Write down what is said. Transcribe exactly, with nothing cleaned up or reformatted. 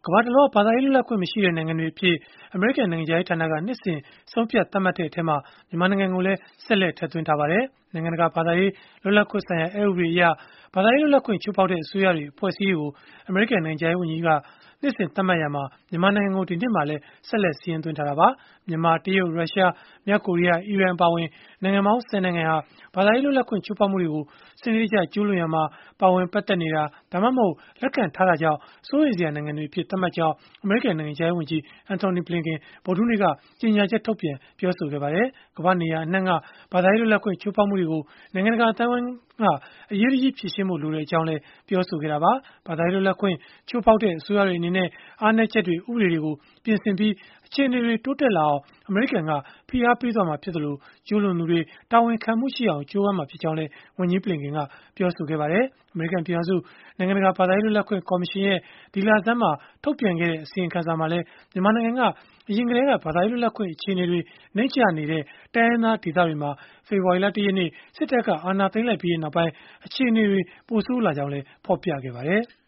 ကမ္ဘာတလွှားဘာသာရေးလွတ်လပ်ခွင့်မရှိတဲ့နိုင်ငံတွေအဖြစ်အမေရိကန်နိုင်ငံခြားရေးဌာနကနှစ်စဉ်ဆုံးဖြတ်သတ်မှတ်တဲ့အထက်မှာမြန်မာနိုင်ငံကိုလည်းဆက်လက်ထည့်သွင်းထားပါတယ်။နိုင်ငံတကာဘာသာရေးလွတ်လပ်ခွင့်ဆိုင်ရာအက်ဥပဒေအရဘာသာရေးလွတ်လပ်ခွင့်ချိုးဖောက်တဲ့အစိုးရတွေအဖွဲ့အစည်းတွေကိုအမေရိကန်နိုင်ငံခြားရေးဝန်ကြီးကနှစ်စဉ်သတ်မှတ်ရမှာမြန်မာနိုင်ငံကိုဒီနှစ်မှာလည်းဆက်လက်စီရင်သွင်းထားတာပါ။မြန်မာ၊တရုတ်၊ရုရှား၊မြောက်ကိုရီးယား၊အီရန်အပါအဝင်နိုင်ငံပေါင်းဆယ်နိုင်ငံဟာဘာသာရေးလွတ်လပ်ခွင့်ချိုးဖောက်မှုတွေကိုစနစ်တကျကျူးလွန်ရာမှာပါဝင်ပတ်သက်နေတာဒါမှမဟုတ်လက်ခံထားတာကြောင့်စိုးရိမ်စရာနိုင်ငံတွေအဖြစ်သတ်မှတ်ကြောင်းအမေရိကန်နိုင်ငံခြားရေးဝန်ကြီး Antony Blinken ဗုဒ္ဓဟူးနေ့ကကြေညာချက်ထုတ်ပြန်ပြောဆိုခဲ့ပါတယ်။ကမ္ဘာ့နေရာအနှံ့ကဘာသာရေးလွတ်လပ်ခွင့်ချိုးဖောက်မှုတွေကိုနိုင်ငံတကာအသိုင်းအဝိုင်းကအရေးတကြီးဖြေရှင်းဖို့လိုတဲ့အကြောင်းလည်းပြောဆိုခဲ့တာပါ။ဘာသာရေးလွတ်လပ်ခွင့်ချိုးဖောက်တဲ့အစိုးရတွေအနေနဲ့အားနည်းချက်တွေဥပဒေတွေကိုပြင်ဆင်ပြီးအခြေအနေတွေတိုးတက်လာအောင်အမေရိကန်ကဖိအားပေးသွားမှာဖြစ်သလိုကျူးလွန်သူတွေတာဝန်ခံမှုရှိအောင်ကြိုးပမ်းမှာဖြစ်ကြောင်းလည်းဝန်ကြီး Blinken ကပြောဆိုခဲ့ပါတယ်။အမေရိကန်ပြည်ထောင်စုနိုင်ငံတကာဘာသာရေးလွတ်လပ်ခွင့်ကော်မရှင်ရဲ့ဒီလဆန်းမှာထုတ်ပြန်ခဲ့တဲ့အစီရင်ခံစာမှာလည်းမြန်မာနိုင်ငံကအရင်ကတည်းကဘာသာရေးလွတ်လပ်ခွင့်အခြေအနေတွေနှိမ့်ကျနေတဲ့တိုင်းရင်းသားဒေသတွေမှာဖေဖော်ဝါရီလ ၁ ရက်နေ့စစ်တပ်ကအာဏာသိမ်းလိုက်ပြီးနောက်ပိုင်းအခြေအနေတွေပိုဆိုးလာကြောင်းလည်းဖော်ပြခဲ့ပါတယ်။